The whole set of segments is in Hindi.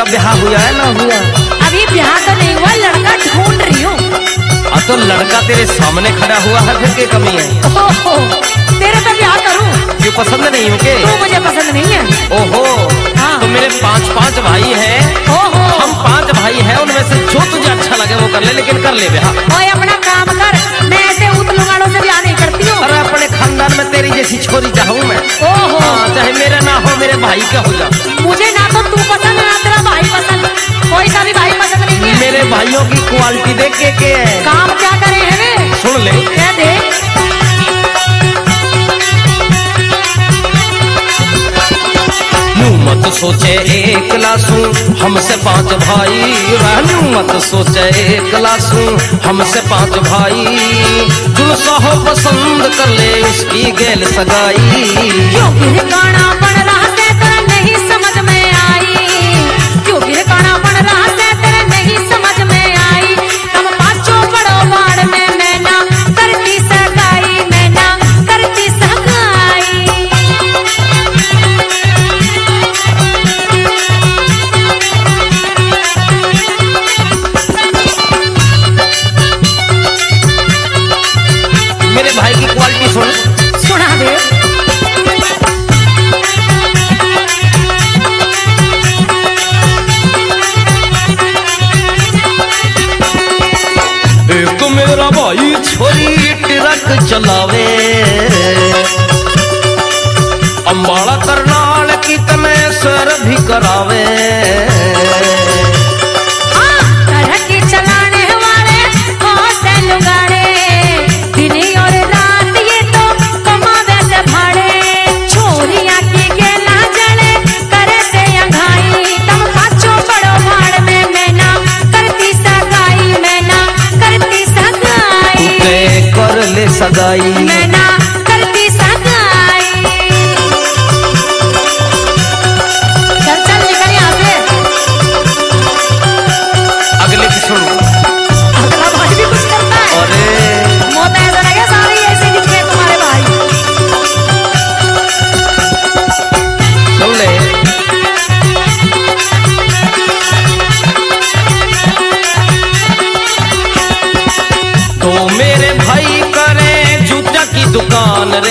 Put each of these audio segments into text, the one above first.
ब्याह हुआ है ना हुआ? अभी ब्याह तो नहीं हुआ, लड़का ढूंढ रही हूँ। तो लड़का तेरे सामने खड़ा हुआ है, फिर क्या कमी है? ओहो, तेरे पे ब्याह करूँ? क्यों पसंद नहीं हो के? तू मुझे पसंद नहीं है। ओहो हाँ। तो मेरे पांच भाई हैं। ओहो हम 5 भाई हैं, उनमें से जो तुझे अच्छा लगे वो कर ले, लेकिन कर ले ब्याह। ओए अपना काम कर, मैं ऐसे उतलुगाड़ों से ब्याह नहीं करती हूँ। अरे अपने खानदान में तेरी जैसी छोरी चाहूँ मैं। ओहो हाँ, चाहे मेरा ना हो, मेरे भाई का हो जा। मुझे ना तो तू पसंद ना तेरा भाई पसंद, कोई सा भी भाई पसंद नहीं है। मेरे भाइयों की क्वालिटी देख के है। काम क्या करे है वे? सुन ले क्या दे? मत सोचे एक लासू हमसे 5 भाई, मत सोचे एक लासू हमसे 5 भाई। जुल साहो पसंद कर ले उसकी गेल सगाई। क्यों फिर काना बन रहा से तेरा नहीं समझ में आई, क्यों फिर काना बन रहा से तेरा नहीं समझ में आई। तुम 5 बड़ो वाड़ में मैं ना करती सगाई, मैं ना करती सगाई। मेरे भाई की क्वालिटी सुना दे। एक मेरा भाई छोरी ट्रक चलावे, अम्बाड़ा करनाल की कमेसर भी करावे। चलाने वाले से लुगाड़े, दिन और रात ये तो कमावे से भाड़े। छोरिया की गेला जड़े करे से अंघाई। तुम 5 बड़ो भाड़ में मैं ना करती सगाई, मैं ना करती सगाई। कर ले सगाई, मैं ना करती सगाई। चल चल निकल यहाँ से। अगले की सुन। अगला भाई भी कुछ करता है। अरे मौत ऐसा लगे सारी ऐसे दिख गए तुम्हारे भाई। सुन ले तो मेरे भाई करे जूता की दुकान रे।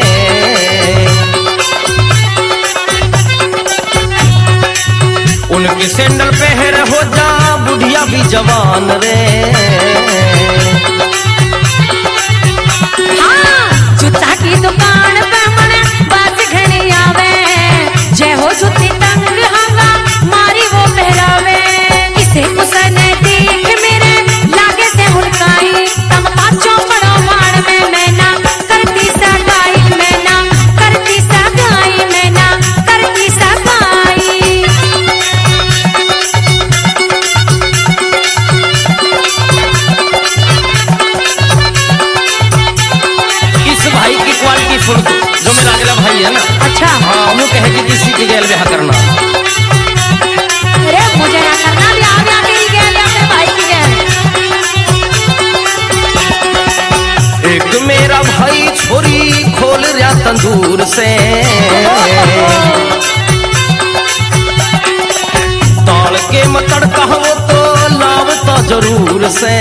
उनकी सैंडल पहन हो जा बुढ़िया भी जवान रे। हाँ, जूता की दुकान पे मने बात घनी आवे। जय हो जूती तंग हवा मारी वो पहरावे। इसे उसने देख मेरे लागे से हुलकाई। तुम 5 बड़ो वाड़ में मैं ना करती सगाई, मैं ना करती सगाई, मैं ना करती सगाई। इस भाई की क्वालिटी सुन तू, जो मेरा अगला भाई है ना। अच्छा हाँ, वो कहे कि किसी की गैल ब्याह करना। अरे मुझे ना करना ब्याह, ब्याह तेरी गैल या अपने भाई की गैल। एक मेरा भाई छोरी खोल रहा तंदूर से, ताल के मतड़ कहो तो लावता जरूर से।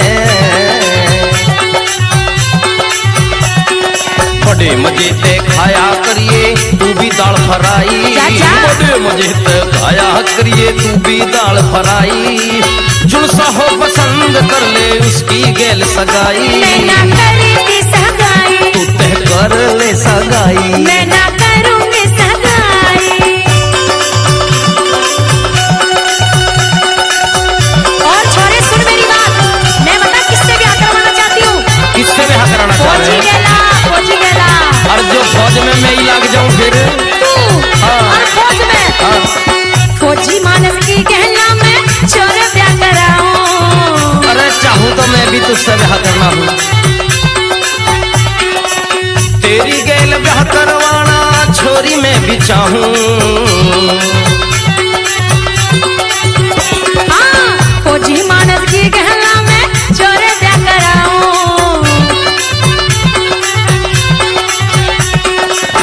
बड़े मजे ते खाया करिए तू भी दाल फ्राई। बड़े मजे ते खाया करिए तू भी दाल फ्राई। जुलसा हो पसंद कर ले उसकी गेल सगाई। मैं ना करूंगी सगाई, तू तह कर ले सगाई। मैं ना करूंगी सगाई। और छोरे सुन मेरी बात, मैं बता किससे ब्याह करवाना चाहती हूँ। किससे ब्याह कराना चाह रहे हैं? फौजी गेला। और जो फौज में मैं ही लग जाऊं फिर तू? हाँ। और फौज में? हाँ। फौजी मानस की कहना मैं छोरे ब्याह कराऊं। अरे चाहूं तो मैं भी तुझसे ब्याह करना हूँ। तेरी गेल ब्याह करवाना छोरी मैं भी चाहूं। हाँ, फौजी मानस की कहना मैं छोरे ब्याह कराऊं।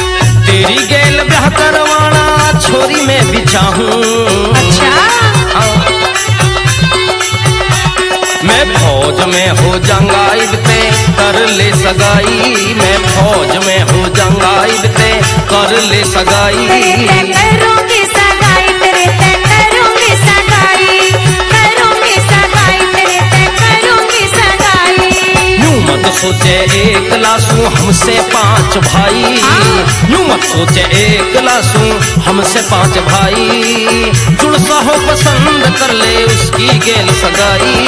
तेरी गेल ब्याह करवाना छोरी मैं भी चाहूं। अच्छा हाँ। फौज में हो जाऊंगा इबते कर ले सगाई, मैं फौज में हो जाऊंगा इबते कर ले सगाई। करूंगी सगाई तेरे ते करूंगी सगाई, करूंगी सगाई तेरे ते करूंगी सगाई। यूं मत सोचे एक लाशू हमसे 5 भाई, यूं मत सोचे एक लाशू हमसे 5 भाई। जुड़सा हो पसंद कर ले उसकी गेल सगाई,